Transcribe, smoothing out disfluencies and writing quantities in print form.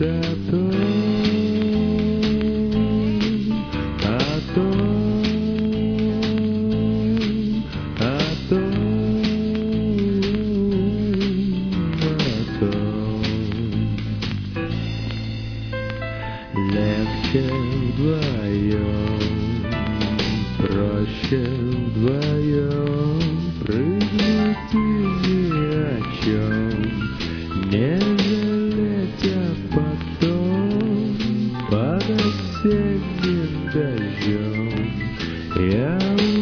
Легче вдвоем, проще вдвоем прыгнуть и ни о чем не жалеть, а потом под осенним дождем я